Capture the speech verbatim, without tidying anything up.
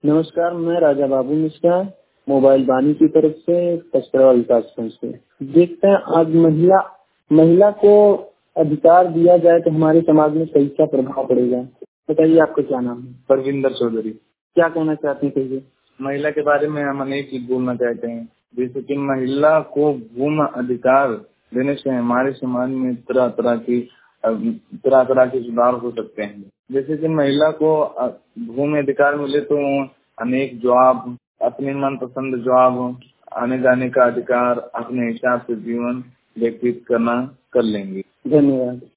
नमस्कार, मैं राजा बाबू मिश्रा मोबाइल बानी की तरफ से पचकड़ा विकास खंड से। देखते हैं आज महिला महिला को अधिकार दिया जाए तो हमारे समाज में कैसा प्रभाव पड़ेगा। बताइए, आपका क्या नाम है? परविंदर चौधरी। क्या कहना चाहते हैं? कहिए। महिला के बारे में हम अनेक चीज बोलना चाहते हैं, जैसे कि महिला को भूमि अधिकार देने से हमारे समाज में तरह तरह की तरह तरह के सुधार हो सकते हैं। जैसे कि महिला को भूमि अधिकार मिले तो अनेक जॉब, अपने मनपसंद जॉब, आने जाने का अधिकार, अपने हिसाब से जीवन व्यतीत करना कर लेंगे। धन्यवाद।